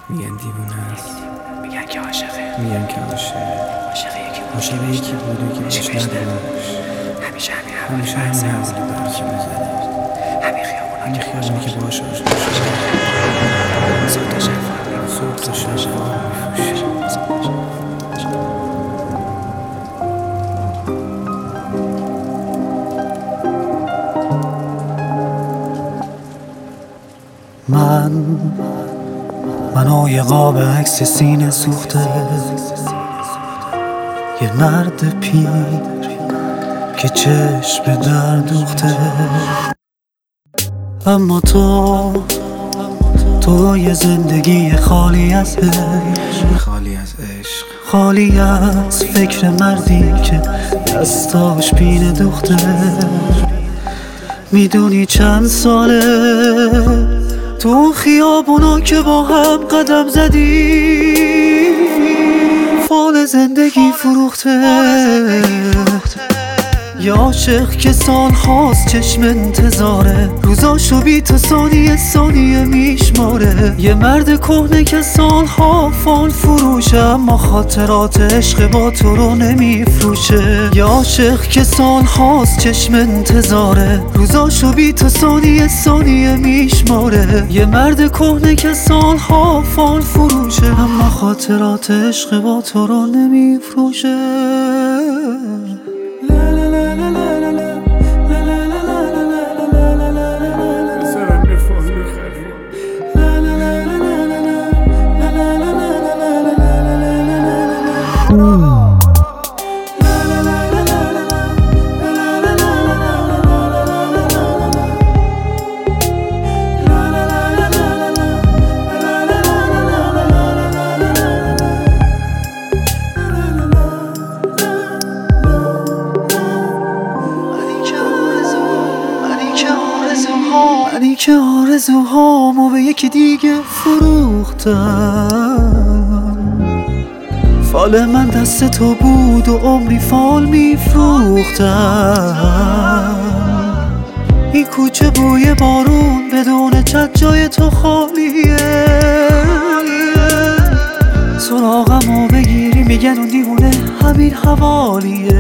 میگن دیوونه است، میگن که عاشقه، میگن که عاشق یکی بوده که باش نداشت. همیشه همین حوالی برکی میزنه، همین خیابونا که باش آشنا شده، صوت شفا میفوشه. منو یه قاب عکس سینه سوخته، یه مرد پیر که چشم به در دوخته. اما تو یه زندگی خالی از عشق، خالی از فکر مردی که دستاش پینه دوخته. میدونی چند ساله تو خیابونا که با هم قدم زدیم، فال زندگی فروخته. یه عاشق که سال هاست چشم انتظاره، روزاشو بی تو ثانیه میشماره. یه مرد کهنه که سالها فال فروشه، اما خاطرات عشق با تو رو نمیفروشه. یه عاشق که سال هاست چشم انتظاره، روزاشو بی تو ثانیه میشماره. یه مرد کهنه که سالها فال فروشه، اما خاطرات عشق با تو رو نمیفروشه. منی که آرزوهامو به یکی دیگه فروختم. فال من دست تو بود و عمری فال میفروختم. این کوچه بوی بارون بدون چت جای تو خالیه. سراغمو بگیری میگن اون دیوونه همین حوالیه.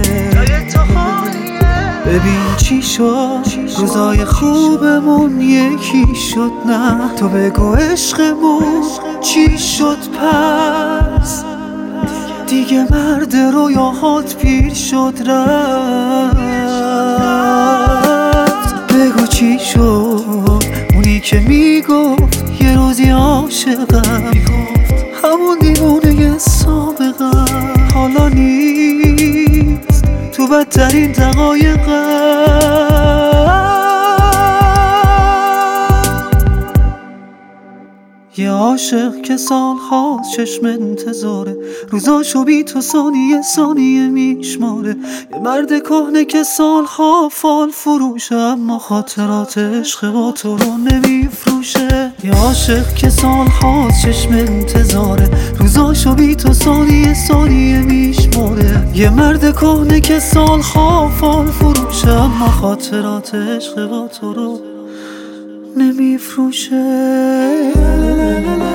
ببین چی شد، روزای خوبمون یکی شد. نه تو بگو عشقمون چی شد پس؟ دیگه مرد رویاهات پیر شد رفت. بگو چی شد، اونی که میگفت یه روزی عاشقم، همون دیوونه سابقم حالا نیست تو بدترین دقایقم. یه عاشق که سال هاست چشم انتظاره، روزاشو بی تو ثانیه میشماره. یه مرد کهنه که سال ها فال فروشه، اما خاطرات عشق با تو رو نمیفروشه. یه عاشق که سال هاست چشم انتظاره، روزاشو بی تو ثانیه میشماره. یه مرد کهنه که سال ها فال فروشه، اما خاطرات عشق با تو رو نمیفروشه.